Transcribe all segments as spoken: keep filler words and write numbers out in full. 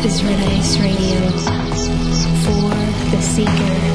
is Red Ice Radio for the Seeker.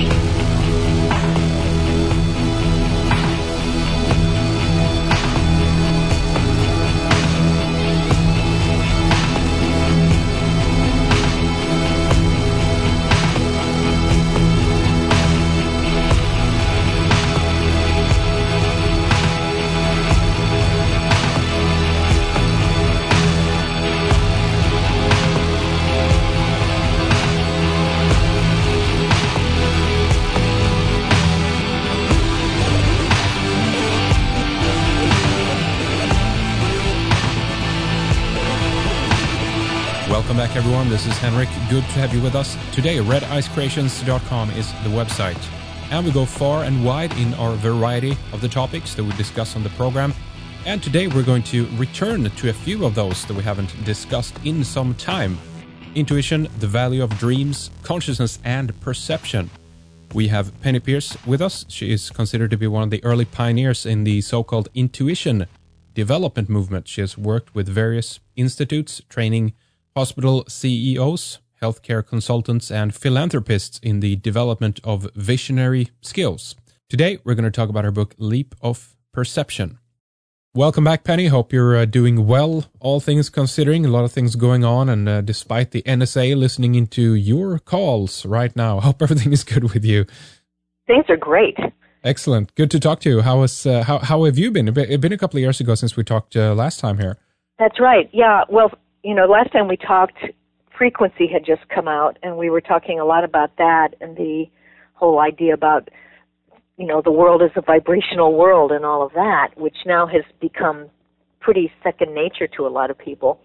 Welcome back, everyone. This is Henrik. Good to have you with us. Today, red ice creations dot com is the website. And we go far and wide in our variety of the topics that we discuss on the program. And today we're going to return to a few of those that we haven't discussed in some time. Intuition, the value of dreams, consciousness, and perception. We have Penny Pearce with us. She is considered to be one of the early pioneers in the so-called intuition development movement. She has worked with various institutes, training hospital C E Os, healthcare consultants, and philanthropists in the development of visionary skills. Today, we're going to talk about her book, Leap of Perception. Welcome back, Penny. Hope you're uh, doing well, all things considering. A lot of things going on, and uh, despite the N S A listening into your calls right now, hope everything is good with you. Things are great. Excellent. Good to talk to you. How, is, uh, how, how have you been? It's been a couple of years ago since we talked uh, last time here. That's right. Yeah, well, you know, last time we talked, Frequency had just come out, and we were talking a lot about that and the whole idea about, you know, the world is a vibrational world and all of that, which now has become pretty second nature to a lot of people.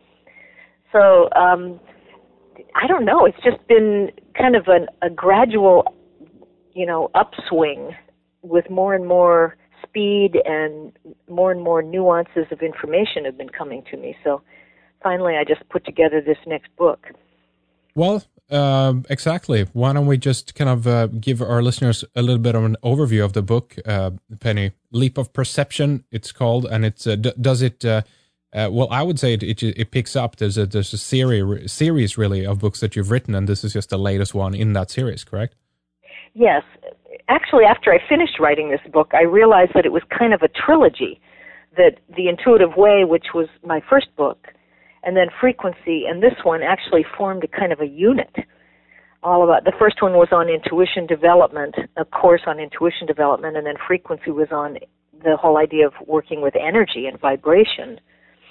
So, um, I don't know, it's just been kind of an, a gradual, you know, upswing with more and more speed and more and more nuances of information have been coming to me. So, finally, I just put together this next book. Well, uh, exactly. Why don't we just kind of uh, give our listeners a little bit of an overview of the book, uh, Penny? Leap of Perception, it's called, and it's uh, d- does it? Uh, uh, well, I would say it, it it picks up. There's a there's a series series really of books that you've written, and this is just the latest one in that series, correct? Yes, actually, after I finished writing this book, I realized that it was kind of a trilogy. That The Intuitive Way, which was my first book, and then Frequency, and this one actually formed a kind of a unit. All about the first one was on intuition development, a course on intuition development, and then Frequency was on the whole idea of working with energy and vibration,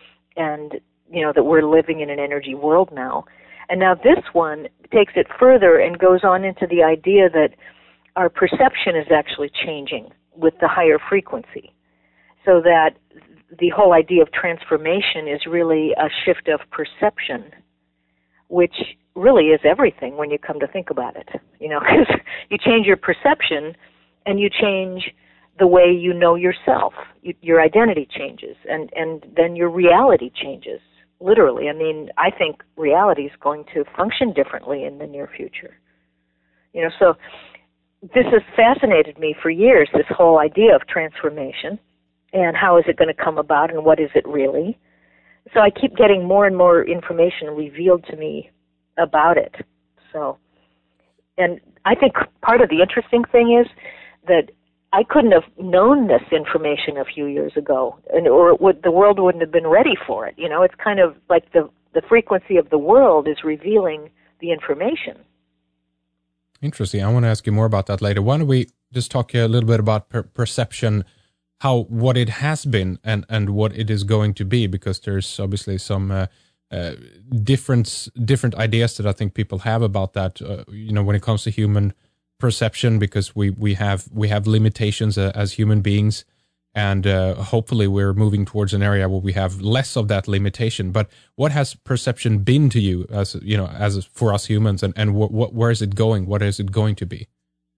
and you know that we're living in an energy world now. And now this one takes it further and goes on into the idea that our perception is actually changing with the higher frequency, so that the whole idea of transformation is really a shift of perception, which really is everything when you come to think about it. You know, because you change your perception and you change the way you know yourself. You, your identity changes, and, and then your reality changes, literally. I mean, I think reality is going to function differently in the near future. You know, so this has fascinated me for years, this whole idea of transformation. And how is it going to come about, and what is it really? So I keep getting more and more information revealed to me about it. So, and I think part of the interesting thing is that I couldn't have known this information a few years ago, and or it would, the world wouldn't have been ready for it. You know, it's kind of like the the frequency of the world is revealing the information. Interesting. I want to ask you more about that later. Why don't we just talk a little bit about per- perception? How what it has been and, and what it is going to be, because there's obviously some uh, uh, different different ideas that I think people have about that. Uh, you know, when it comes to human perception, because we we have we have limitations uh, as human beings, and uh, hopefully we're moving towards an area where we have less of that limitation. But what has perception been to you, as you know, as for us humans, and and wh- wh- where is it going? What is it going to be?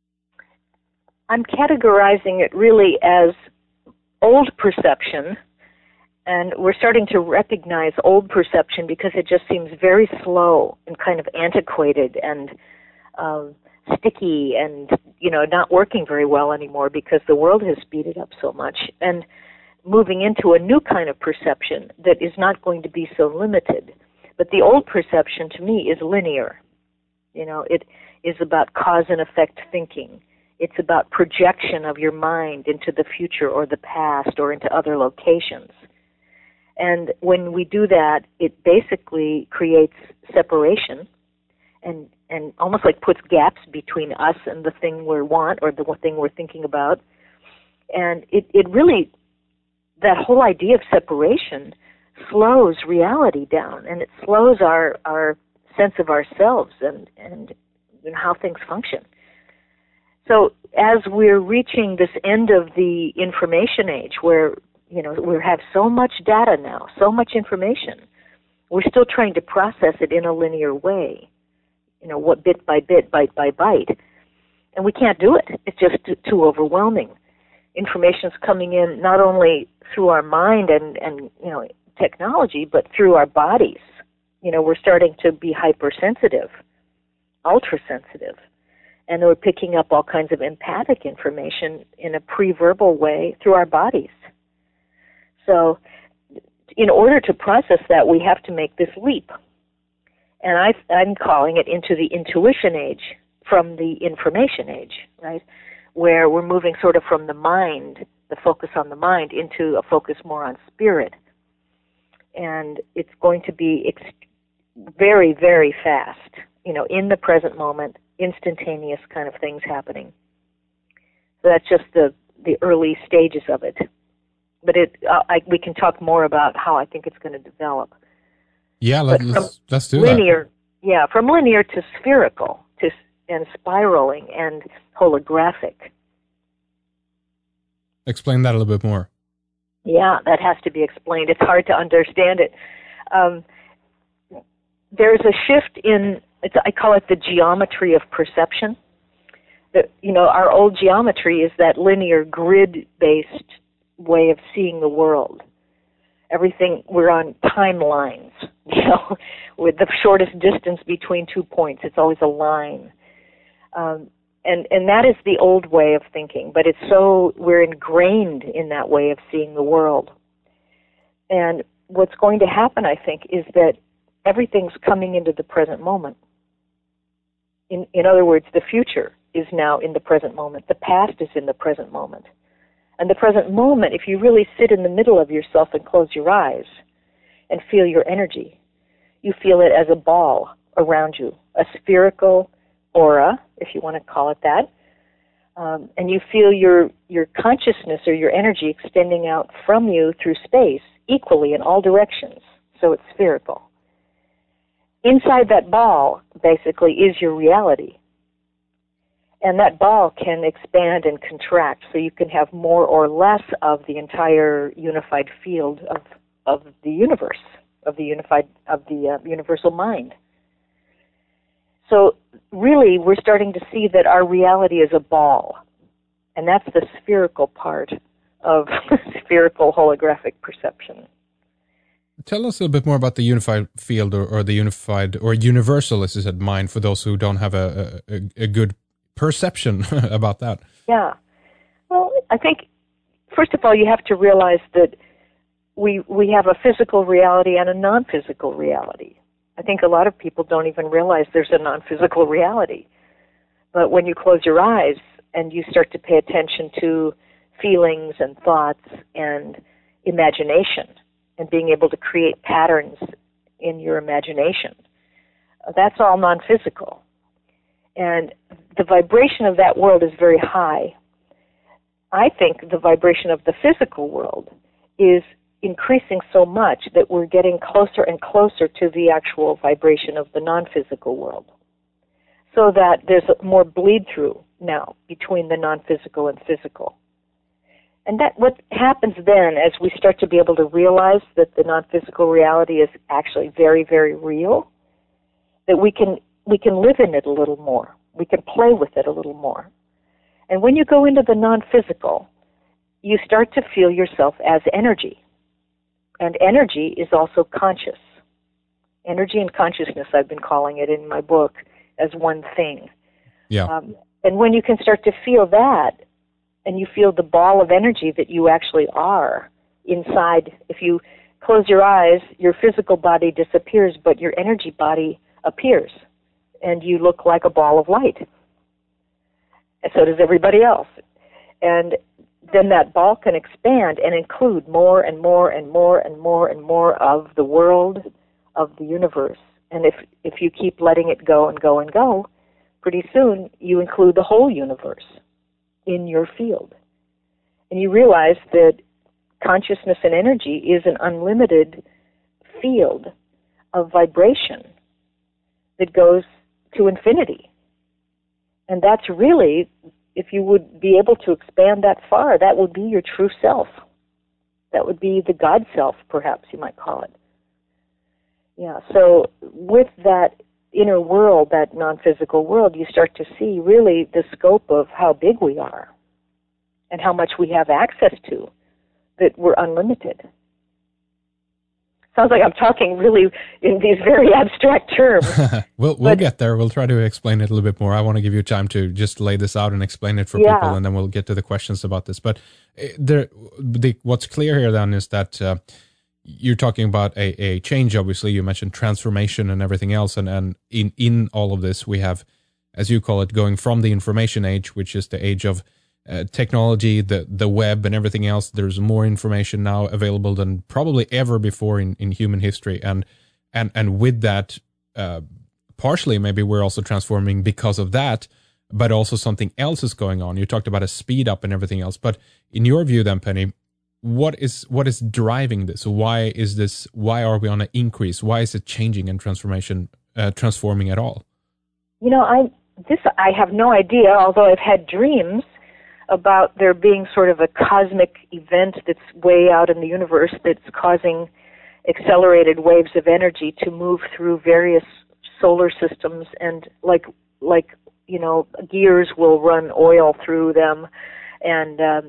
I'm categorizing it really as old perception, and we're starting to recognize old perception because it just seems very slow and kind of antiquated and um, sticky and, you know, not working very well anymore because the world has speeded up so much, and moving into a new kind of perception that is not going to be so limited. But the old perception to me is linear. You know, it is about cause and effect thinking. It's about projection of your mind into the future or the past or into other locations. And when we do that, it basically creates separation and, and almost like puts gaps between us and the thing we want or the thing we're thinking about. And it, it really, that whole idea of separation slows reality down, and it slows our, our sense of ourselves and, and you know, how things function. So as we're reaching this end of the information age where, you know, we have so much data now, so much information, we're still trying to process it in a linear way, you know, what bit by bit, byte by byte. And we can't do it. It's just too, too overwhelming. Information's coming in not only through our mind and, and, you know, technology, but through our bodies. You know, we're starting to be hypersensitive, ultra-sensitive. And we're picking up all kinds of empathic information in a pre-verbal way through our bodies. So in order to process that, we have to make this leap. And I, I'm calling it into the intuition age from the information age, right? Where we're moving sort of from the mind, the focus on the mind, into a focus more on spirit. And it's going to be ex- very, very fast, you know, in the present moment, instantaneous kind of things happening. So that's just the, the early stages of it. But it, uh, I, we can talk more about how I think it's going to develop. Yeah, let, let's let's do linear, that. Yeah, from linear to spherical, to and spiraling and holographic. Explain that a little bit more. Yeah, that has to be explained. It's hard to understand it. Um, there's a shift in, it's, I call it the geometry of perception. The, you know, our old geometry is that linear grid-based way of seeing the world. Everything, we're on timelines, you know, with the shortest distance between two points. It's always a line. Um, and, and that is the old way of thinking, but it's so, we're ingrained in that way of seeing the world. And what's going to happen, I think, is that everything's coming into the present moment. In, in other words, the future is now in the present moment. The past is in the present moment. And the present moment, if you really sit in the middle of yourself and close your eyes and feel your energy, you feel it as a ball around you, a spherical aura, if you want to call it that. Um, and you feel your, your consciousness or your energy extending out from you through space equally in all directions. So it's spherical. Inside that ball, basically, is your reality. And that ball can expand and contract, so you can have more or less of the entire unified field of, of the universe, of the unified, of the uh, universal mind. So really, we're starting to see that our reality is a ball, and that's the spherical part of spherical holographic perception. Tell us a little bit more about the unified field, or, or the unified, or universal, as you said, mind, for those who don't have a, a, a good perception about that. Yeah. Well, I think, first of all, you have to realize that we we have a physical reality and a non-physical reality. I think a lot of people don't even realize there's a non-physical reality. But when you close your eyes and you start to pay attention to feelings and thoughts and imagination and being able to create patterns in your imagination, that's all non-physical. And the vibration of that world is very high. I think the vibration of the physical world is increasing so much that we're getting closer and closer to the actual vibration of the non-physical world. So that there's more bleed-through now between the non-physical and physical. And that what happens then, as we start to be able to realize that the non-physical reality is actually very, very real, that we can we can live in it a little more. We can play with it a little more. And when you go into the non-physical, you start to feel yourself as energy. And energy is also conscious. Energy and consciousness, I've been calling it in my book, as one thing. Yeah. Um, and when you can start to feel that, and you feel the ball of energy that you actually are inside, if you close your eyes, your physical body disappears, but your energy body appears, and you look like a ball of light. And so does everybody else. And then that ball can expand and include more and more and more and more and more of the world, of the universe. And if if you keep letting it go and go and go, pretty soon you include the whole universe in your field. And you realize that consciousness and energy is an unlimited field of vibration that goes to infinity. And that's really, if you would be able to expand that far, that would be your true self. That would be the God self, perhaps you might call it. Yeah, so with that inner world, that non-physical world, you start to see really the scope of how big we are and how much we have access to, that we're unlimited. Sounds like I'm talking really in these very abstract terms. we'll we'll but, get there. We'll try to explain it a little bit more. I want to give you time to just lay this out and explain it for yeah. people, and then we'll get to the questions about this. But there, the, what's clear here then is that uh, you're talking about a, a change. Obviously, you mentioned transformation and everything else, and, and in, in all of this, we have, as you call it, going from the information age, which is the age of Uh, technology, the the web, and everything else. There's more information now available than probably ever before in, in human history, and and and with that, uh, partially maybe we're also transforming because of that, but also something else is going on. You talked about a speed up and everything else, but in your view, then, Penny, what is what is driving this? Why is this? Why are we on an increase? Why is it changing and transformation, uh, transforming at all? You know, I this I have no idea. Although I've had dreams about there being sort of a cosmic event that's way out in the universe that's causing accelerated waves of energy to move through various solar systems, and like like you know gears will run oil through them, and um,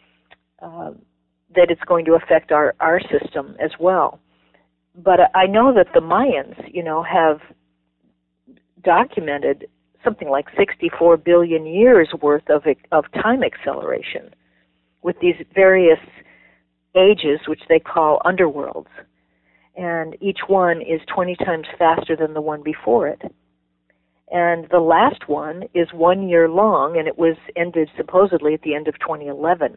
uh, that it's going to affect our our system as well. But I know that the Mayans, you know, have documented something like sixty-four billion years worth of of time acceleration with these various ages, which they call underworlds. And each one is twenty times faster than the one before it. And the last one is one year long, and it was ended supposedly at the end of twenty eleven.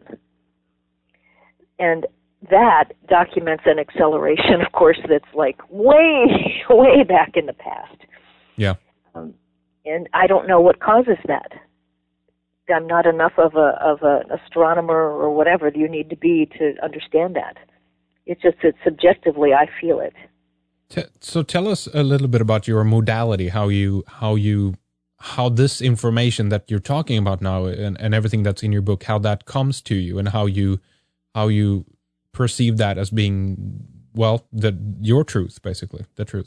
And that documents an acceleration, of course, that's like way, way back in the past. Yeah. Um, And I don't know what causes that. I'm not enough of a of an astronomer or whatever you need to be to understand that. It's just that subjectively I feel it. So tell us a little bit about your modality, how you how you how this information that you're talking about now and, and everything that's in your book, how that comes to you, and how you how you perceive that as being, well, the your truth, basically, the truth.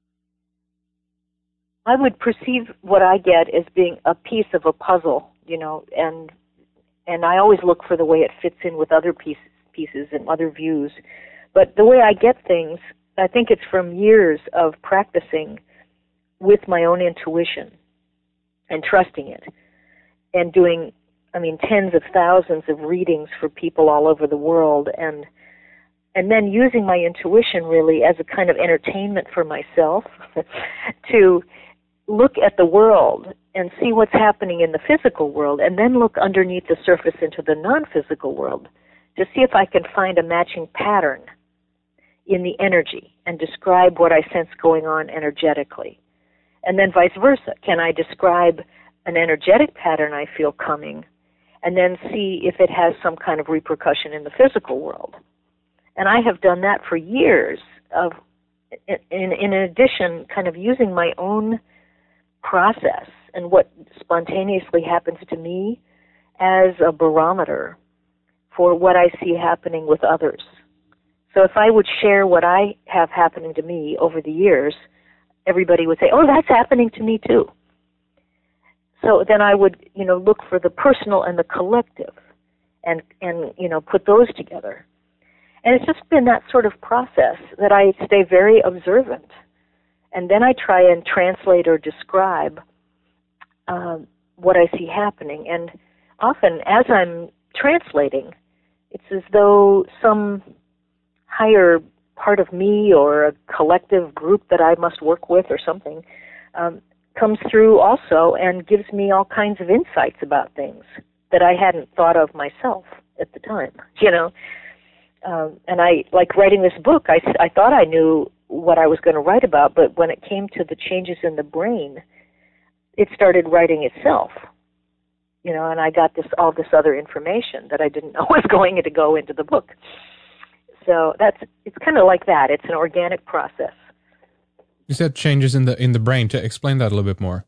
I would perceive what I get as being a piece of a puzzle, you know, and and I always look for the way it fits in with other pieces, pieces and other views. But the way I get things, I think it's from years of practicing with my own intuition and trusting it, and doing, I mean, tens of thousands of readings for people all over the world, and and then using my intuition really as a kind of entertainment for myself to look at the world and see what's happening in the physical world, and then look underneath the surface into the non-physical world to see if I can find a matching pattern in the energy and describe what I sense going on energetically. And then vice versa. Can I describe an energetic pattern I feel coming, and then see if it has some kind of repercussion in the physical world? And I have done that for years, of in, in addition, kind of using my own process and what spontaneously happens to me as a barometer for what I see happening with others. So if I would share what I have happening to me over the years, everybody would say, oh, that's happening to me too. So then I would, you know, look for the personal and the collective and, and you know, put those together. And it's just been that sort of process that I stay very observant. And then I try and translate or describe um, what I see happening. And often, as I'm translating, it's as though some higher part of me or a collective group that I must work with or something, um, comes through also and gives me all kinds of insights about things that I hadn't thought of myself at the time, you know. Um, and I, like writing this book, I, I thought I knew what I was going to write about, but when it came to the changes in the brain, it started writing itself, you know, and I got this all this other information that I didn't know was going to go into the book. So that's, it's kind of like that. It's an organic process. You said changes in the in the brain. To explain that a little bit more.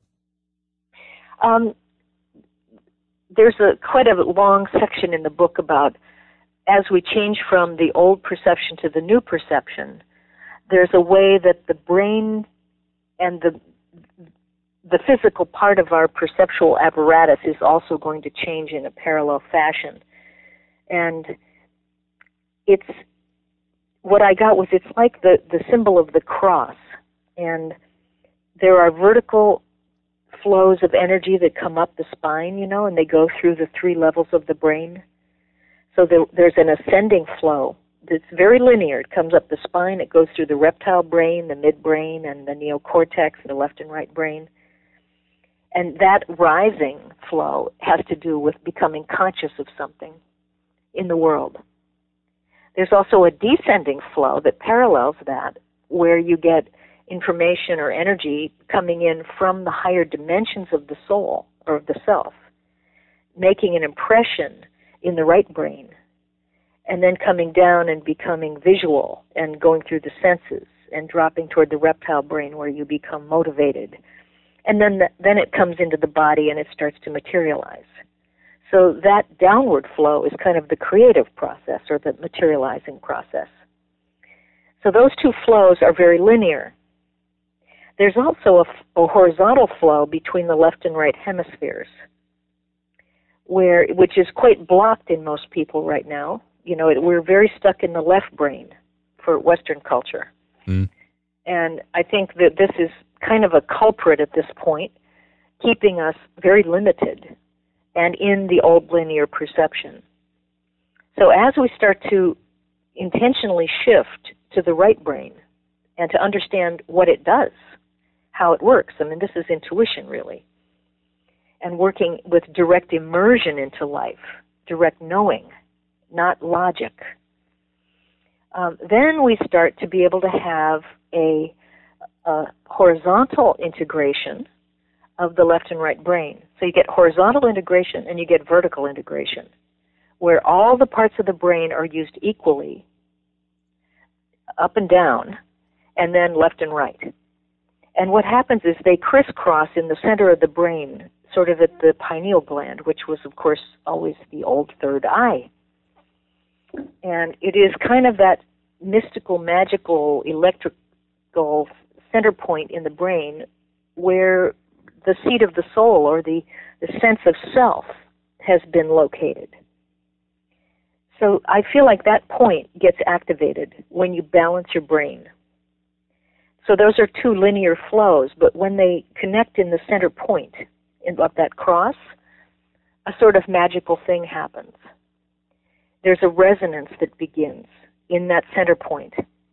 Um, there's a quite a long section in the book about as we change from the old perception to the new perception, there's a way that the brain and the the physical part of our perceptual apparatus is also going to change in a parallel fashion. And it's, what I got was it's like the, the symbol of the cross. And there are vertical flows of energy that come up the spine, you know, and they go through the three levels of the brain. So there, there's an ascending flow that's very linear. It comes up the spine, it goes through the reptile brain, the midbrain, and the neocortex, the left and right brain. And that rising flow has to do with becoming conscious of something in the world. There's also a descending flow that parallels that, where you get information or energy coming in from the higher dimensions of the soul or of the self, making an impression in the right brain, and then coming down and becoming visual and going through the senses and dropping toward the reptile brain where you become motivated. And then the, then it comes into the body and it starts to materialize. So that downward flow is kind of the creative process or the materializing process. So those two flows are very linear. There's also a, a horizontal flow between the left and right hemispheres, where which is quite blocked in most people right now. You know, it, we're very stuck in the left brain for Western culture. Mm. And I think that this is kind of a culprit at this point, keeping us very limited and in the old linear perception. So as we start to intentionally shift to the right brain and to understand what it does, how it works, I mean, this is intuition really, and working with direct immersion into life, direct knowing, not logic, um, then we start to be able to have a, a horizontal integration of the left and right brain. So you get horizontal integration and you get vertical integration, where all the parts of the brain are used equally, up and down, and then left and right. And what happens is they crisscross in the center of the brain, sort of at the pineal gland, which was, of course, always the old third eye. And it is kind of that mystical, magical, electrical center point in the brain where the seat of the soul or the, the sense of self has been located. So I feel like that point gets activated when you balance your brain. So those are two linear flows, but when they connect in the center point of that cross, a sort of magical thing happens. There's a resonance that begins in that center point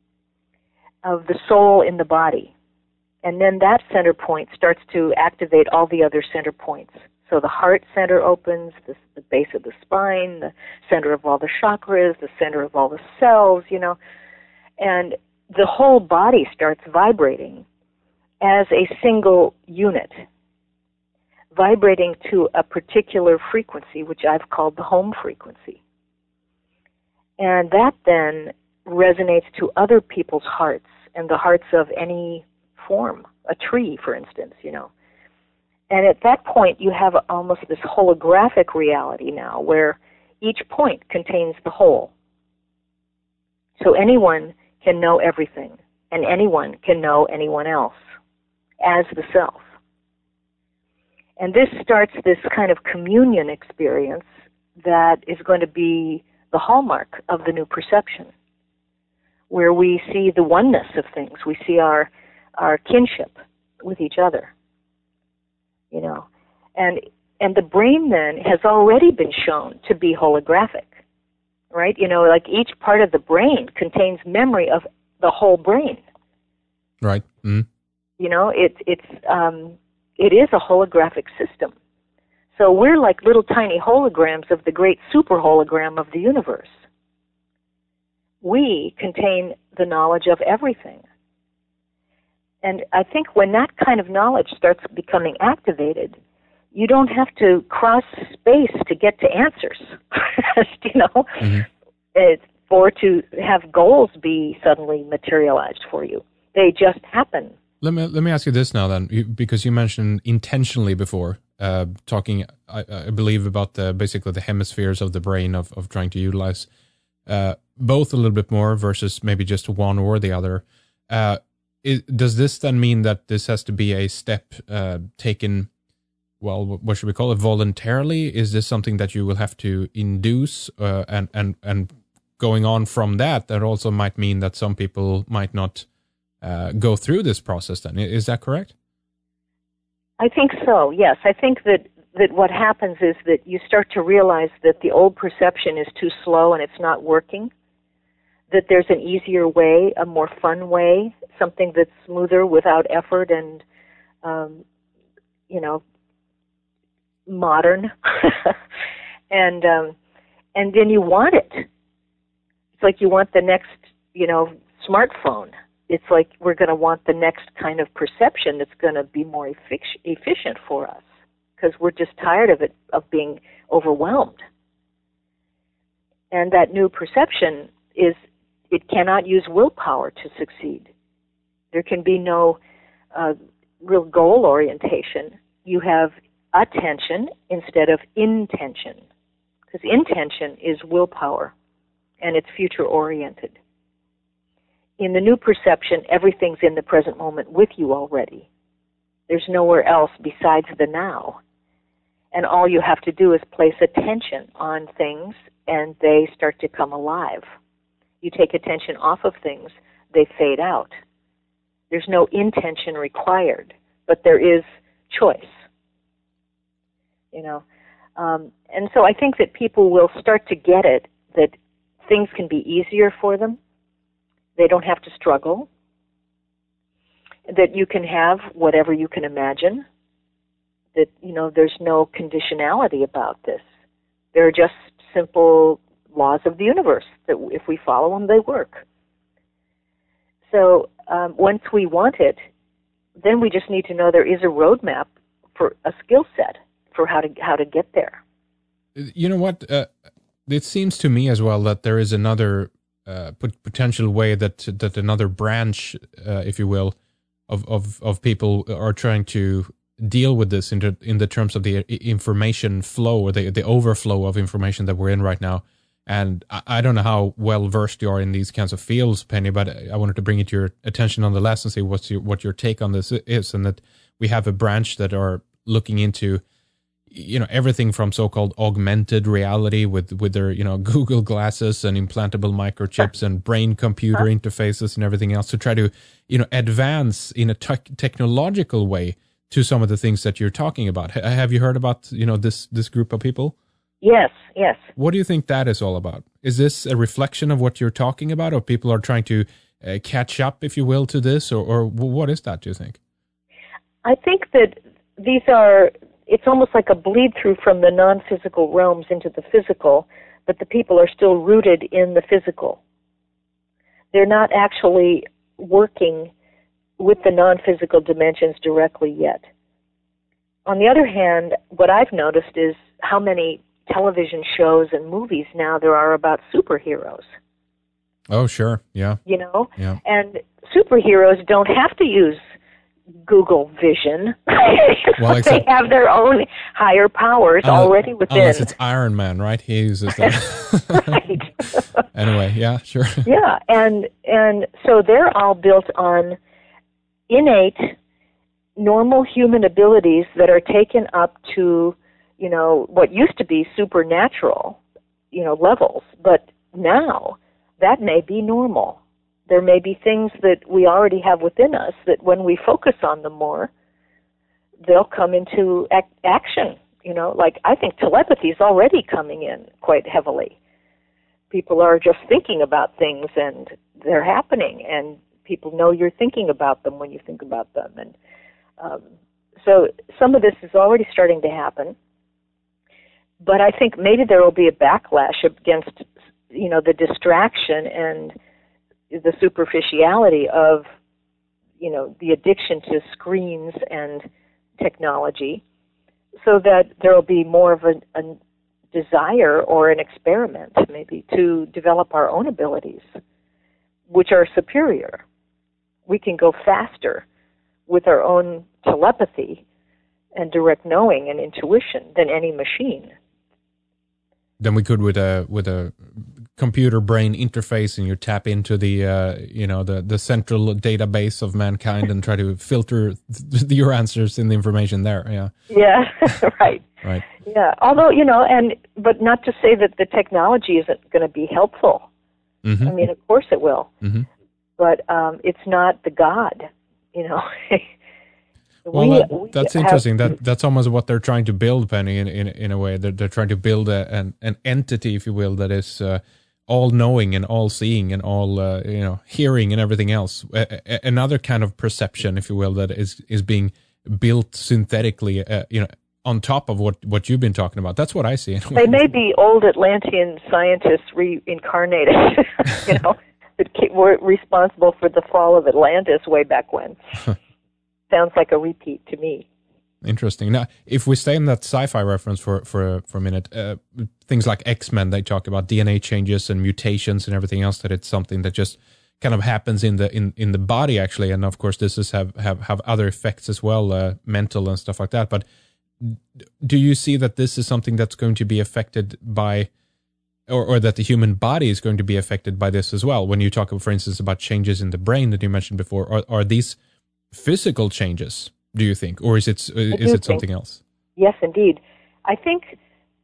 of the soul in the body. And then that center point starts to activate all the other center points. So the heart center opens, the, the base of the spine, the center of all the chakras, the center of all the cells, you know, and the whole body starts vibrating as a single unit, vibrating to a particular frequency, which I've called the home frequency. And that then resonates to other people's hearts and the hearts of any form, a tree, for instance, you know. And at that point, you have almost this holographic reality now where each point contains the whole. So anyone can know everything, and anyone can know anyone else as the self. And this starts this kind of communion experience that is going to be the hallmark of the new perception, where we see the oneness of things. We see our our kinship with each other, you know. And and the brain then has already been shown to be holographic, right? You know, like each part of the brain contains memory of the whole brain. Right. Mm. You know, it, it's, um, it is a holographic system. So we're like little tiny holograms of the great super hologram of the universe. We contain the knowledge of everything. And I think when that kind of knowledge starts becoming activated, you don't have to cross space to get to answers, you know, Mm-hmm. it, or to have goals be suddenly materialized for you. They just happen. Let me let me ask you this now then, you, because you mentioned intentionally before, uh, talking, I, I believe, about the basically the hemispheres of the brain of, of trying to utilize uh, both a little bit more versus maybe just one or the other. Uh, is, does this then mean that this has to be a step uh, taken, well, what should we call it, voluntarily? Is this something that you will have to induce uh, and, and, and going on from that, that also might mean that some people might not Uh, go through this process then. Is that correct? I think so, yes. I think that, that what happens is that you start to realize that the old perception is too slow and it's not working, that there's an easier way, a more fun way, something that's smoother without effort and, um, you know, modern. and um, and then you want it. It's like you want the next, you know, smartphone. It's like we're going to want the next kind of perception that's going to be more effic- efficient for us because we're just tired of it, of being overwhelmed. And that new perception is, it cannot use willpower to succeed. There can be no uh, real goal orientation. You have attention instead of intention, because intention is willpower and it's future oriented. In the new perception, everything's in the present moment with you already. There's nowhere else besides the now. And all you have to do is place attention on things, and they start to come alive. You take attention off of things, they fade out. There's no intention required, but there is choice. You know, um, and so I think that people will start to get it, that things can be easier for them. They don't have to struggle, that you can have whatever you can imagine, that, you know, there's no conditionality about this. There are just simple laws of the universe that if we follow them, they work. So um, once we want it, then we just need to know there is a roadmap for a skill set for how to how to get there. You know what? Uh, it seems to me as well that there is another Uh, potential way that that another branch, uh, if you will, of, of of people are trying to deal with this in the, in the terms of the information flow or the the overflow of information that we're in right now. And I, I don't know how well versed you are in these kinds of fields, Penny, but I wanted to bring it to your attention nonetheless and see what's your, what your take on this is, and that we have a branch that are looking into, you know, everything from so-called augmented reality with, with their, you know, Google glasses and implantable microchips and brain-computer interfaces and everything else to try to, you know, advance in a te- technological way to some of the things that you're talking about. H- have you heard about, you know, this, this group of people? Yes, yes. What do you think that is all about? Is this a reflection of what you're talking about, or people are trying to uh, catch up, if you will, to this, or, or what is that, do you think? I think that these are... It's almost like a bleed-through from the non-physical realms into the physical, but the people are still rooted in the physical. They're not actually working with the non-physical dimensions directly yet. On the other hand, what I've noticed is how many television shows and movies now there are about superheroes. Oh, sure, yeah. You know? Yeah. And superheroes don't have to use Google Vision. Well, except, they have their own higher powers uh, already within. Unless it's Iron Man, right? He uses that. Right. Anyway, yeah, sure. Yeah, and and so they're all built on innate, normal human abilities that are taken up to, you know, what used to be supernatural, you know, levels. But now that may be normal. There may be things that we already have within us that when we focus on them more, they'll come into ac- action. You know, like I think telepathy is already coming in quite heavily. people are just thinking about things and they're happening, and people know you're thinking about them when you think about them. And um, so some of this is already starting to happen, but I think maybe there will be a backlash against, you know, the distraction and the superficiality of, you know, the addiction to screens and technology, so that there will be more of a, a desire or an experiment maybe to develop our own abilities, which are superior. We can go faster with our own telepathy and direct knowing and intuition than any machine. Than we could with a with a computer brain interface, and you tap into the uh, you know the the central database of mankind and try to filter th- your answers and the information there. Yeah. Yeah. Right. Right. Yeah. Although, you know, and but not to say that the technology isn't going to be helpful. Mm-hmm. I mean, of course it will. Mm-hmm. But um, it's not the God. You know. Well, we, that, we that's have, interesting. That that's almost what they're trying to build, Penny. In in, in a way, they're they're trying to build a, an an entity, if you will, that is uh, all knowing and all seeing and all uh, you know hearing and everything else. A, a, another kind of perception, if you will, that is is being built synthetically. Uh, you know, on top of what, what you've been talking about. That's what I see. They may be old Atlantean scientists reincarnated. You know, that were responsible for the fall of Atlantis way back when. Sounds like a repeat to me. Interesting. Now, if we stay in that sci-fi reference for for for a minute, uh, things like X-Men, they talk about D N A changes and mutations and everything else. That it's something that just kind of happens in the in, in the body, actually. And of course, this is have have have other effects as well, uh, mental and stuff like that. But do you see that this is something that's going to be affected by, or or that the human body is going to be affected by this as well? When you talk, for instance, about changes in the brain that you mentioned before, are are these physical changes, do you think, or is it is it something else? Yes, indeed. I think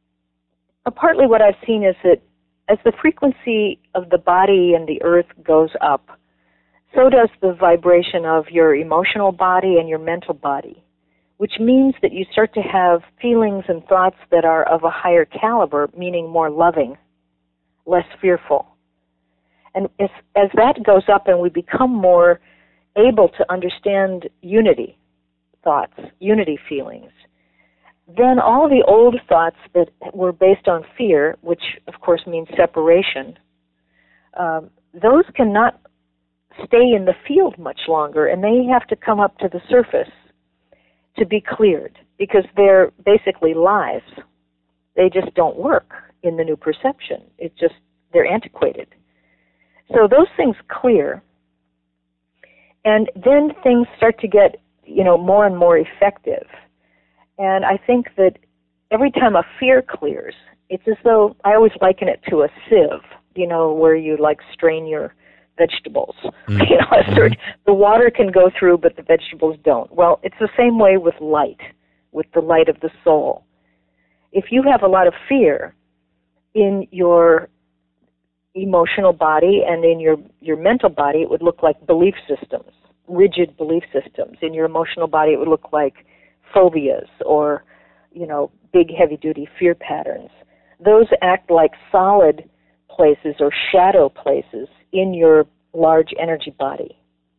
uh, partly what I've seen is that as the frequency of the body and the earth goes up, so does the vibration of your emotional body and your mental body, which means that you start to have feelings and thoughts that are of a higher caliber, meaning more loving, less fearful. And as, as that goes up and we become more able to understand unity thoughts, unity feelings, then all the old thoughts that were based on fear, which of course means separation, um, those cannot stay in the field much longer, and they have to come up to the surface to be cleared, because they're basically lies. They just don't work in the new perception. It's just, they're antiquated. So those things clear, and then things start to get, you know, more and more effective. And I think that every time a fear clears, it's as though, I always liken it to a sieve, you know, where you like strain your vegetables. Mm-hmm. You know, a certain, the water can go through, but the vegetables don't. Well, it's the same way with light, with the light of the soul. If you have a lot of fear in your emotional body and in your, your mental body, it would look like belief systems, rigid belief systems. In your emotional body, it would look like phobias or, you know, big heavy-duty fear patterns. Those act like solid places or shadow places in your large energy body.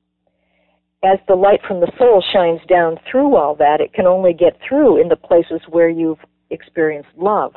As the light from the soul shines down through all that, it can only get through in the places where you've experienced love.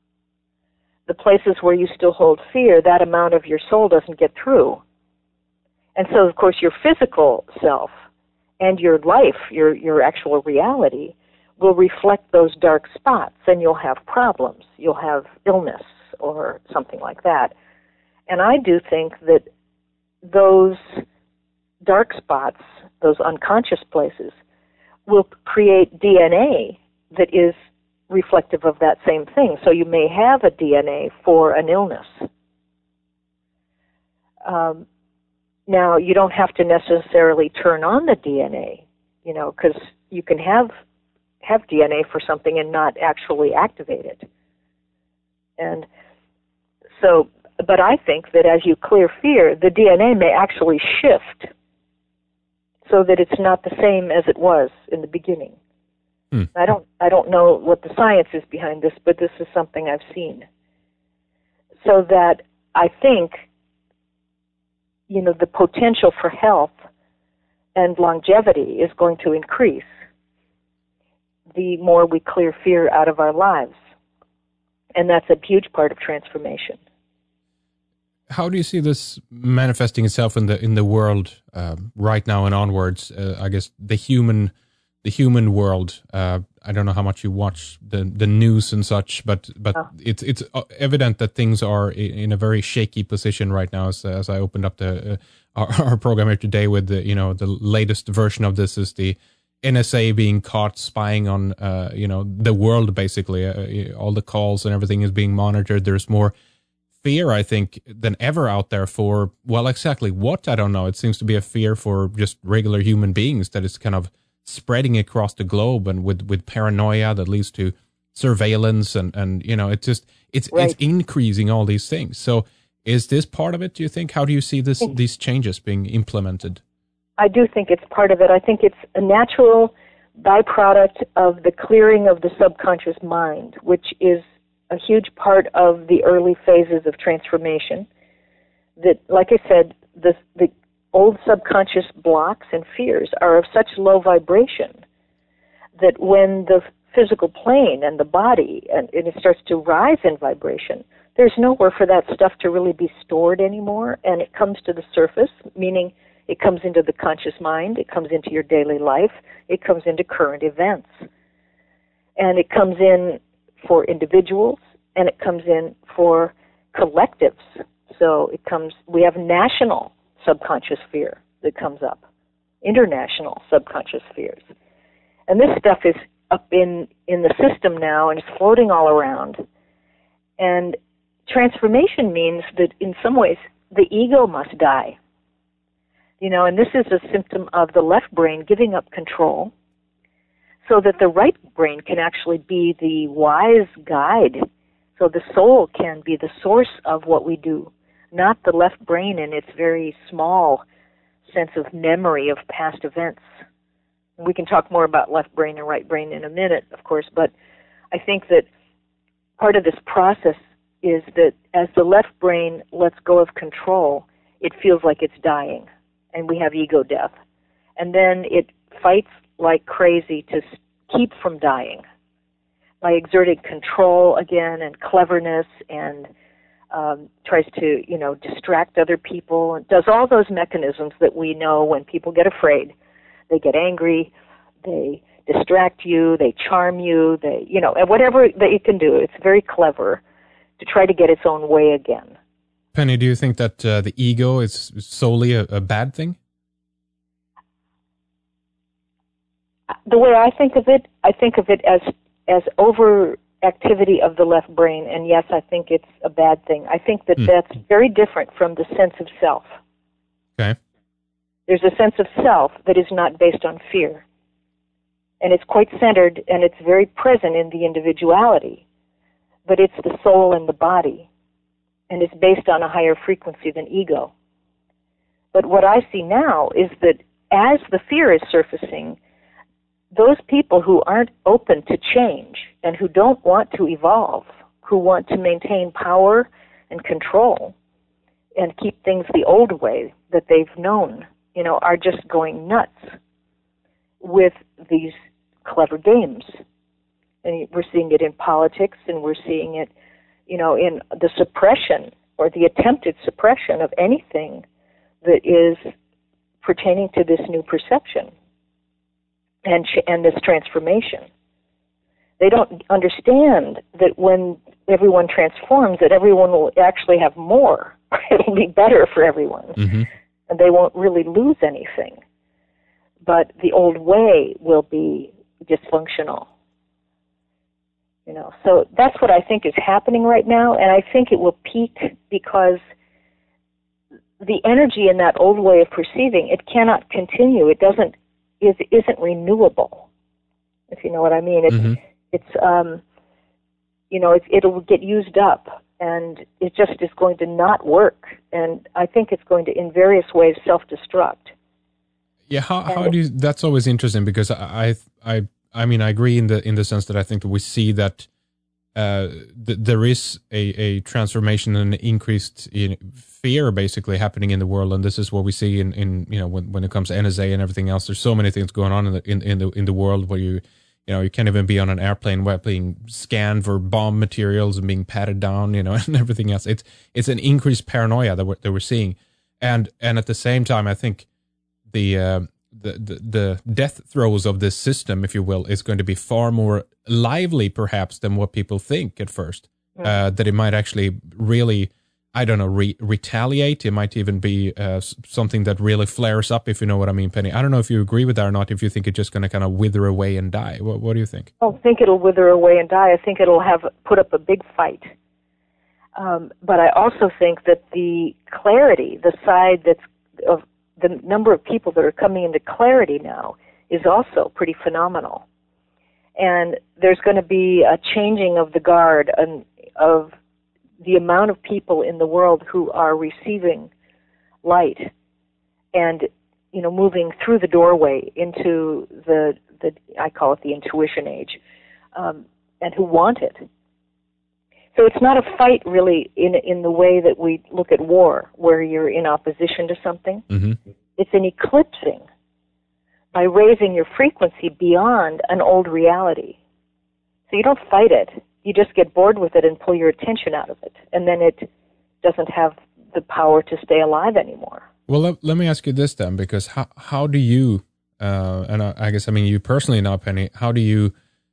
The places where you still hold fear, that amount of your soul doesn't get through. And so, of course, your physical self and your life, your, your actual reality, will reflect those dark spots, and you'll have problems. You'll have illness or something like that. And I do think that those dark spots, those unconscious places, will create D N A that is reflective of that same thing. So you may have a D N A for an illness. Um, now, you don't have to necessarily turn on the D N A, you know, because you can have have D N A for something and not actually activate it. And so, but I think that as you clear fear, the D N A may actually shift so that it's not the same as it was in the beginning. Hmm. I don't I don't know what the science is behind this, but this is something I've seen. So that I think, you know, the potential for health and longevity is going to increase the more we clear fear out of our lives. And that's a huge part of transformation. How do you see this manifesting itself in the in the world uh, right now and onwards? Uh, I guess the human the human world. Uh, I don't know how much you watch the the news and such, but but oh. it's it's evident that things are in a very shaky position right now. As as I opened up the uh, our, our program here today with the you know the latest version of this is the N S A being caught spying on uh, you know the world basically. Uh, all the calls and everything is being monitored. There's more fear, I think, than ever out there for, well, exactly what? I don't know. It seems to be a fear for just regular human beings that is kind of spreading across the globe, and with, with paranoia that leads to surveillance and, and you know, it's just, it's right. It's increasing all these things. So is this part of it, do you think? How do you see this these changes being implemented? I do think it's part of it. I think it's a natural byproduct of the clearing of the subconscious mind, which is a huge part of the early phases of transformation. That, like I said, the, the old subconscious blocks and fears are of such low vibration that when the physical plane and the body, and, and it starts to rise in vibration, there's nowhere for that stuff to really be stored anymore, and it comes to the surface, meaning it comes into the conscious mind, it comes into your daily life, it comes into current events. And it comes in for individuals, and it comes in for collectives. So it comes, we have national subconscious fear that comes up, international subconscious fears. And this stuff is up in, in the system now, and it's floating all around. And transformation means that in some ways the ego must die. You know, and this is a symptom of the left brain giving up control, so that the right brain can actually be the wise guide. So the soul can be the source of what we do, not the left brain in its very small sense of memory of past events. We can talk more about left brain and right brain in a minute, of course, but I think that part of this process is that as the left brain lets go of control, it feels like it's dying, and we have ego death. And then it fights like crazy to keep from dying by exerting control again and cleverness, and um, tries to, you know, distract other people, and does all those mechanisms that we know when people get afraid. They get angry, they distract you, they charm you, they, you know, and whatever that it can do. It's very clever to try to get its own way again. Penny, do you think that uh, the ego is solely a, a bad thing? The way I think of it, I think of it as as overactivity of the left brain, and yes, I think it's a bad thing. I think that mm. that's very different from the sense of self. Okay. There's a sense of self that is not based on fear, and it's quite centered, and it's very present in the individuality, but it's the soul and the body, and it's based on a higher frequency than ego. But what I see now is that as the fear is surfacing, those people who aren't open to change and who don't want to evolve, who want to maintain power and control and keep things the old way that they've known, you know, are just going nuts with these clever games. And we're seeing it in politics, and we're seeing it, you know, in the suppression or the attempted suppression of anything that is pertaining to this new perception and and this transformation. They don't understand that when everyone transforms, that everyone will actually have more. It'll be better for everyone. Mm-hmm. And they won't really lose anything. But the old way will be dysfunctional. You know, so that's what I think is happening right now, and I think it will peak because the energy in that old way of perceiving, it cannot continue. It doesn't is isn't renewable, if you know what I mean. It's mm-hmm. it's um you know, it's, it'll get used up, and it just is going to not work, and I think it's going to in various ways self-destruct. Yeah, how and how do you, that's always interesting, because I I I mean I agree in the in the sense that I think that we see that uh, th- there is a, a transformation and an increased you know, fear basically happening in the world, and this is what we see in, in you know when, when it comes to N S A and everything else. There's so many things going on in the in, in the in the world where you you know you can't even be on an airplane without being scanned for bomb materials and being patted down, you know, and everything else. It's it's an increased paranoia that we're that we're seeing, and and at the same time, I think the uh, the, the the death throes of this system, if you will, is going to be far more lively, perhaps, than what people think at first. Mm. Uh, that it might actually really, I don't know, re- retaliate. It might even be uh, something that really flares up, if you know what I mean, Penny. I don't know if you agree with that or not, if you think it's just going to kind of wither away and die. What, what do you think? I don't think it'll wither away and die. I think it'll have put up a big fight. Um, but I also think that the clarity, the side that's of the number of people that are coming into clarity now is also pretty phenomenal. And there's going to be a changing of the guard and of the amount of people in the world who are receiving light and, you know, moving through the doorway into the, the I call it the intuition age, um, and who want it. So it's not a fight really in in the way that we look at war, where you're in opposition to something. Mm-hmm. It's an eclipsing by raising your frequency beyond an old reality. So you don't fight it. You just get bored with it and pull your attention out of it. And then it doesn't have the power to stay alive anymore. Well, let, let me ask you this then, because how, how do you, uh, and I, I guess, I mean, you personally now, Penny, how do you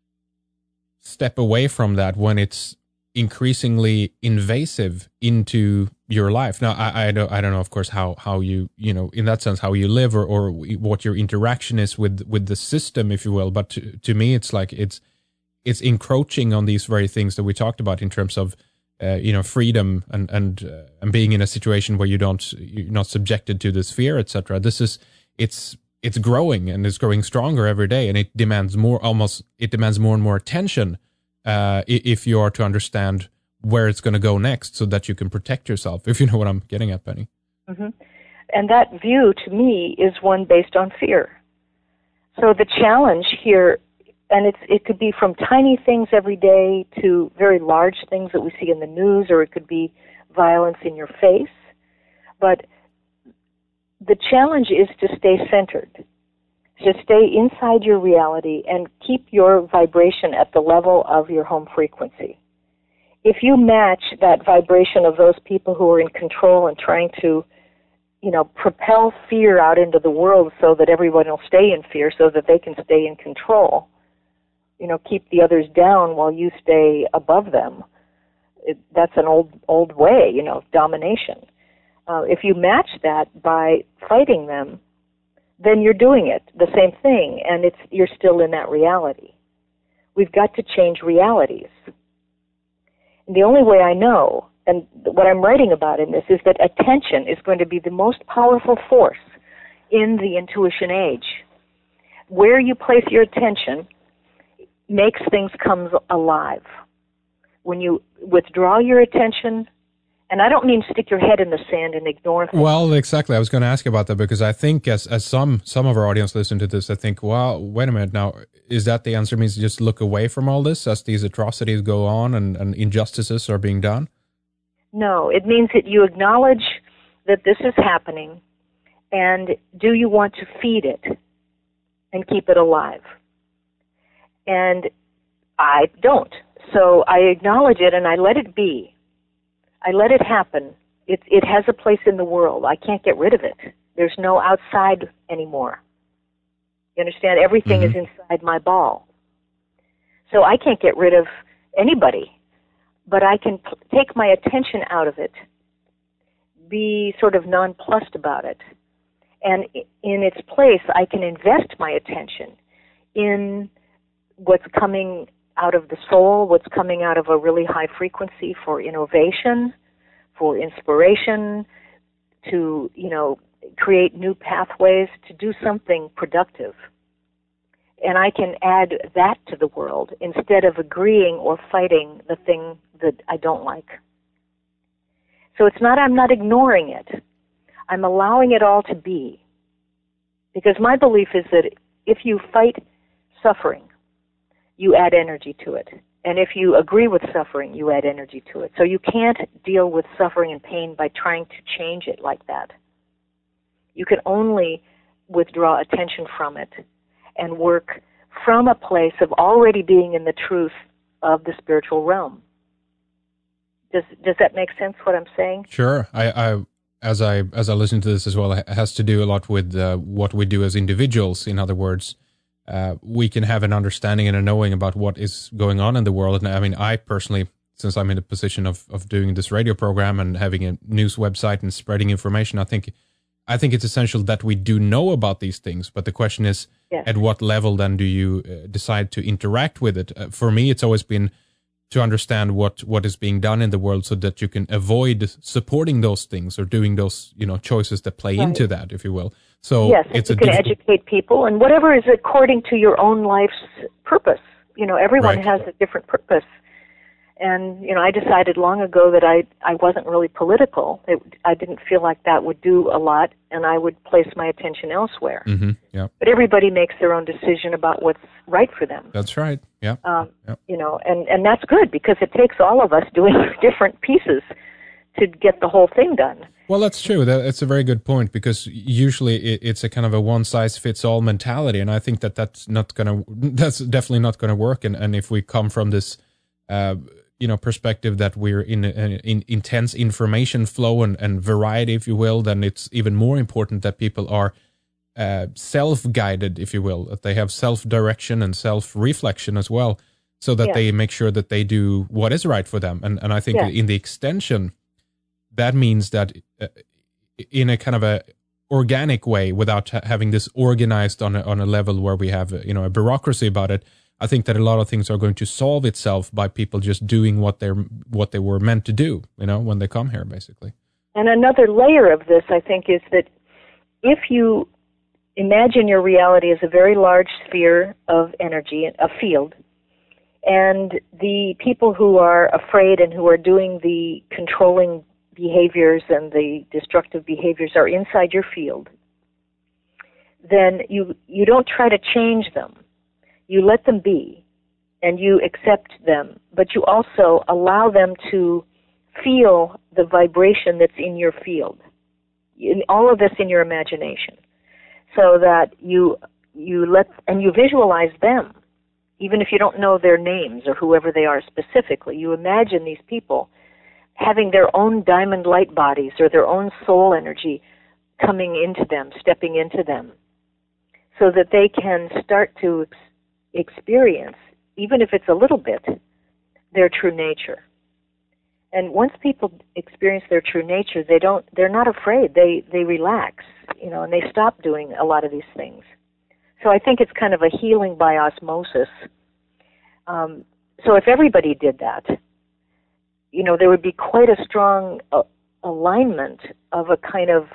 step away from that when it's increasingly invasive into your life? Now, I, I don't, I don't know, of course, how, how you, you know, in that sense, how you live or, or what your interaction is with, with the system, if you will. But to, to me, it's like, it's, it's encroaching on these very things that we talked about in terms of, uh, you know, freedom and, and, uh, and being in a situation where you don't, you're not subjected to this fear, et cetera. This is, it's, it's growing and it's growing stronger every day. And it demands more, almost, it demands more and more attention. Uh, if you are to understand where it's going to go next so that you can protect yourself, if you know what I'm getting at, Penny. Mm-hmm. And that view, to me, is one based on fear. So the challenge here, and it's it could be from tiny things every day to very large things that we see in the news, or it could be violence in your face. But the challenge is to stay centered, to stay inside your reality and keep your vibration at the level of your home frequency. If you match that vibration of those people who are in control and trying to, you know, propel fear out into the world so that everyone will stay in fear so that they can stay in control, you know, keep the others down while you stay above them, it, that's an old old way, you know, domination. Uh, if you match that by fighting them, then you're doing it, the same thing, and it's you're still in that reality. We've got to change realities. And the only way I know, and what I'm writing about in this, is that attention is going to be the most powerful force in the intuition age. Where you place your attention makes things come alive. When you withdraw your attention, and I don't mean stick your head in the sand and ignore things. Well, exactly. I was going to ask you about that because I think as as some some of our audience listen to this, I think, well, wait a minute now, is that the answer? Means just look away from all this as these atrocities go on and, and injustices are being done? No, it means that you acknowledge that this is happening, and do you want to feed it and keep it alive? And I don't. So I acknowledge it and I let it be. I let it happen. It it has a place in the world. I can't get rid of it. There's no outside anymore. You understand? Everything mm-hmm. is inside my ball. So I can't get rid of anybody, but I can p- take my attention out of it, be sort of nonplussed about it, and in its place I can invest my attention in what's coming out of the soul, what's coming out of a really high frequency for innovation, for inspiration, to, you know, create new pathways, to do something productive. And I can add that to the world instead of agreeing or fighting the thing that I don't like. So it's not, I'm not ignoring it. I'm allowing it all to be. Because my belief is that if you fight suffering, you add energy to it. And if you agree with suffering, you add energy to it. So you can't deal with suffering and pain by trying to change it like that. You can only withdraw attention from it and work from a place of already being in the truth of the spiritual realm. Does does that make sense, what I'm saying? Sure. I, I as I as I listen to this as well, it has to do a lot with uh, what we do as individuals. In other words, uh, we can have an understanding and a knowing about what is going on in the world. And I mean, I personally, since I'm in a position of, of doing this radio program and having a news website and spreading information, I think I think it's essential that we do know about these things. But the question is, yes, at what level then do you uh, decide to interact with it? Uh, for me, it's always been to understand what, what is being done in the world so that you can avoid supporting those things or doing those, you know, choices that play right into that, if you will. So yes, it's you a can difficult... educate people, and whatever is according to your own life's purpose. You know, everyone Right. has a different purpose. And, you know, I decided long ago that I, I wasn't really political. It, I didn't feel like that would do a lot, and I would place my attention elsewhere. Mm-hmm. Yeah. But everybody makes their own decision about what's right for them. That's right. Yeah. Um, yeah. You know, and, and that's good, because it takes all of us doing different pieces to get the whole thing done. Well, that's true. That, that's a very good point, because usually it, it's a kind of a one-size-fits-all mentality, and I think that that's not going to, that's definitely not going to work. And, and if we come from this, uh, you know, perspective that we're in an in intense information flow and, and variety, if you will, then it's even more important that people are uh, self-guided, if you will, that they have self-direction and self-reflection as well, so that yeah. they make sure that they do what is right for them. And and I think yeah. in the extension, that means that uh, in a kind of a organic way, without ha- having this organized on a, on a level where we have, you know, a bureaucracy about it, I think that a lot of things are going to solve itself by people just doing what they're what they were meant to do, you know, when they come here, basically. And another layer of this, I think, is that if you imagine your reality as a very large sphere of energy, a field, and the people who are afraid and who are doing the controlling behaviors and the destructive behaviors are inside your field, then you you don't try to change them. You let them be, and you accept them, but you also allow them to feel the vibration that's in your field, in all of this in your imagination, so that you you let and you visualize them, even if you don't know their names or whoever they are specifically. You imagine these people having their own diamond light bodies or their own soul energy coming into them, stepping into them, so that they can start to experience, even if it's a little bit, their true nature. And once people experience their true nature, they don't they're not afraid. They they relax, you know, and they stop doing a lot of these things. So I think it's kind of a healing by osmosis. Um, so if everybody did that, you know, there would be quite a strong uh, alignment of a kind of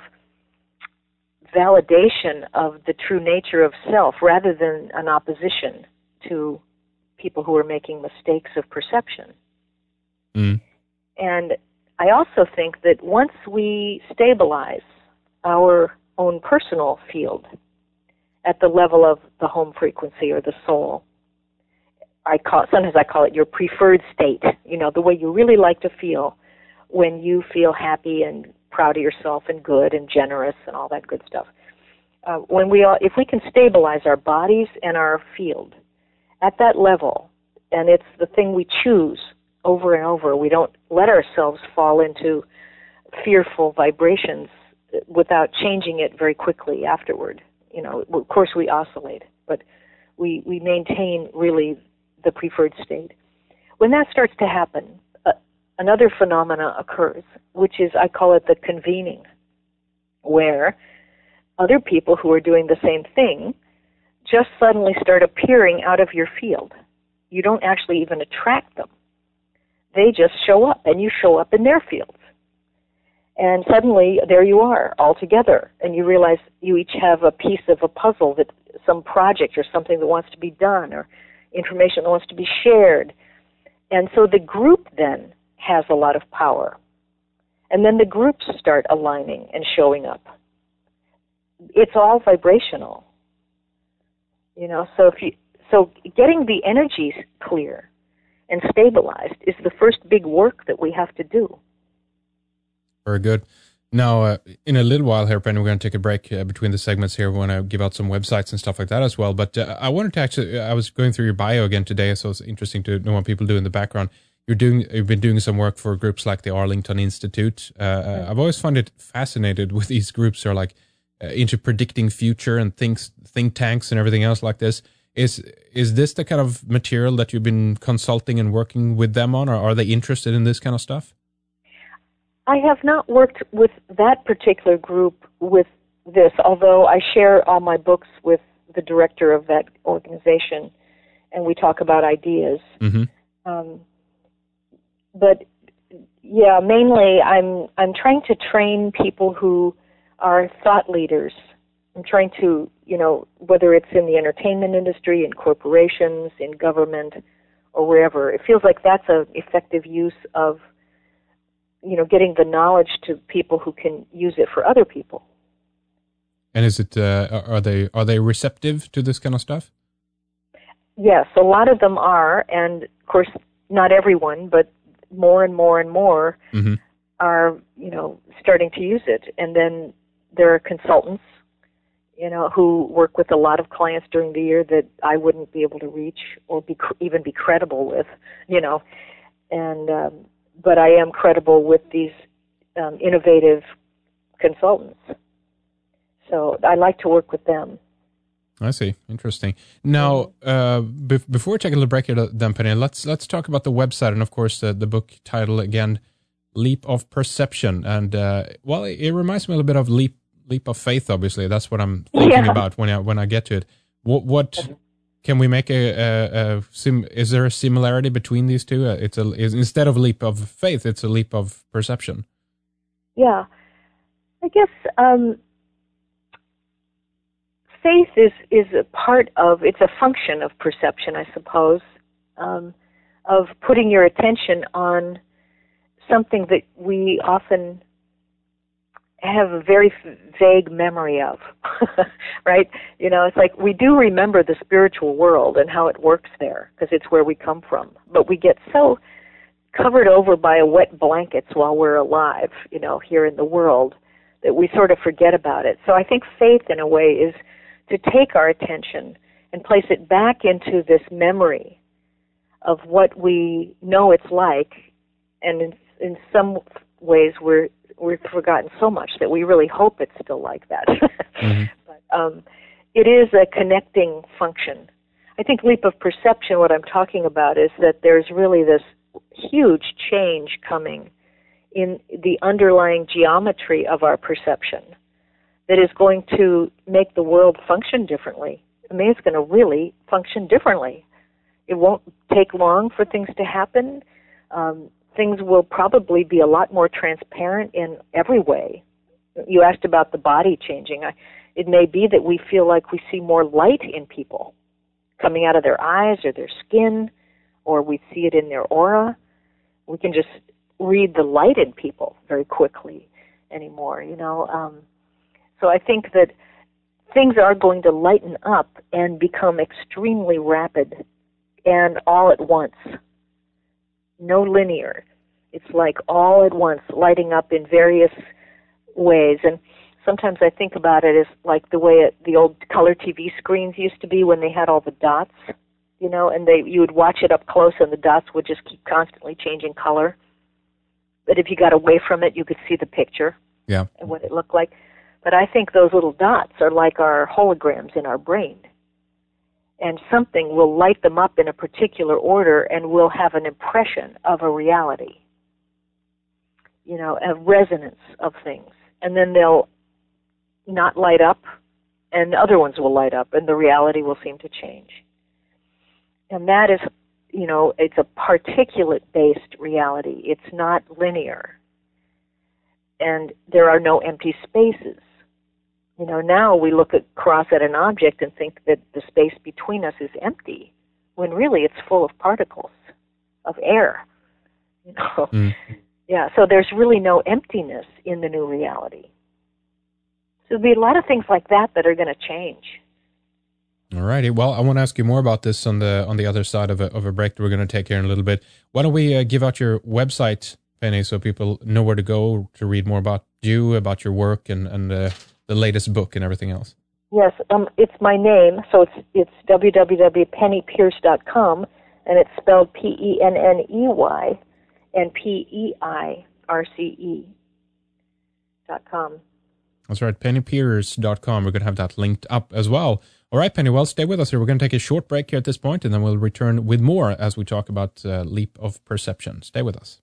validation of the true nature of self, rather than an opposition to people who are making mistakes of perception. Mm. And I also think that once we stabilize our own personal field at the level of the home frequency or the soul, I call sometimes I call it your preferred state, you know, the way you really like to feel when you feel happy and proud of yourself and good and generous and all that good stuff. Uh, when we all, if we can stabilize our bodies and our field at that level, and it's the thing we choose over and over, we don't let ourselves fall into fearful vibrations without changing it very quickly afterward. You know, of course we oscillate, but we, we maintain really the preferred state. When that starts to happen, uh, another phenomena occurs, which is, I call it the convening, where other people who are doing the same thing just suddenly start appearing out of your field. You don't actually even attract them. They just show up, and you show up in their fields. And suddenly, there you are, all together, and you realize you each have a piece of a puzzle, that some project or something that wants to be done, or information that wants to be shared. And so the group then has a lot of power. And then the groups start aligning and showing up. It's all vibrational. You know, so if you so getting the energies clear and stabilized is the first big work that we have to do. Very good. Now, uh, in a little while here, Penny, we're going to take a break uh, between the segments here. We want to give out some websites and stuff like that as well. But uh, I wanted to actually, I was going through your bio again today, so it's interesting to know what people do in the background. You're doing, you've been doing some work for groups like the Arlington Institute. Uh, mm-hmm. I've always found it fascinated with these groups that are like uh, into predicting future and things, think tanks and everything else like this. Is is this the kind of material that you've been consulting and working with them on, or are they interested in this kind of stuff? I have not worked with that particular group with this, although I share all my books with the director of that organization, and we talk about ideas. Mm-hmm. Um, but yeah, mainly I'm I'm trying to train people who are thought leaders. I'm trying to, you know, whether it's in the entertainment industry, in corporations, in government, or wherever. It feels like that's an effective use of, you know, getting the knowledge to people who can use it for other people. And is it, uh, are they are they receptive to this kind of stuff? Yes, a lot of them are, and of course, not everyone, but more and more and more mm-hmm. are, you know, starting to use it. And then there are consultants, you know, who work with a lot of clients during the year that I wouldn't be able to reach or be even be credible with, you know, and um, but I am credible with these um, innovative consultants. So I like to work with them. I see. Interesting. Now, uh, be- before we take a little break here, then, Penny, let's let's talk about the website and, of course, uh, the book title again, Leap of Perception. And uh, well, it, it reminds me a little bit of Leap Leap of Faith. Obviously, that's what I'm thinking yeah. about when I when I get to it. What what can we make a, a, a sim? Is there a similarity between these two? Uh, it's a is, instead of leap of faith, it's a leap of perception. Yeah, I guess. Um, Faith is, is a part of, it's a function of perception, I suppose, um, of putting your attention on something that we often have a very f- vague memory of, right? You know, it's like we do remember the spiritual world and how it works there, because it's where we come from. But we get so covered over by a wet blankets while we're alive, you know, here in the world, that we sort of forget about it. So I think faith, in a way, is to take our attention and place it back into this memory of what we know it's like, and in, in some ways we're we've forgotten so much that we really hope it's still like that. mm-hmm. But um, it is a connecting function. I think leap of perception, what I'm talking about is that there's really this huge change coming in the underlying geometry of our perception that is going to make the world function differently. I mean, it's going to really function differently. It won't take long for things to happen. Um, things will probably be a lot more transparent in every way. You asked about the body changing. I, it may be that we feel like we see more light in people coming out of their eyes or their skin, or we see it in their aura. We can just read the light in people very quickly anymore, you know. Um, So I think that things are going to lighten up and become extremely rapid and all at once. No linear. It's like all at once, lighting up in various ways. And sometimes I think about it as like the way it, the old color T V screens used to be when they had all the dots, you know, and they you would watch it up close and the dots would just keep constantly changing color. But if you got away from it, you could see the picture yeah. and what it looked like. But I think those little dots are like our holograms in our brain. And something will light them up in a particular order and we'll have an impression of a reality, you know, a resonance of things. And then they'll not light up and other ones will light up and the reality will seem to change. And that is, you know, it's a particulate-based reality. It's not linear. And there are no empty spaces. You know, now we look across at an object and think that the space between us is empty, when really it's full of particles of air. You know, mm. yeah. So there's really no emptiness in the new reality. So there'll be a lot of things like that that are going to change. Alrighty. Well, I want to ask you more about this on the on the other side of a of a break that we're going to take here in a little bit. Why don't we uh, give out your website, Penny, so people know where to go to read more about you, about your work, and and uh, the latest book and everything else. Yes, um, it's my name, so it's it's w w w dot penny pierce dot com, and it's spelled P E N N E Y and P E I R C E dot com. That's right, penny pierce dot com. We're going to have that linked up as well. All right, Penny, well, stay with us here. We're going to take a short break here at this point, and then we'll return with more as we talk about uh, leap of perception. Stay with us.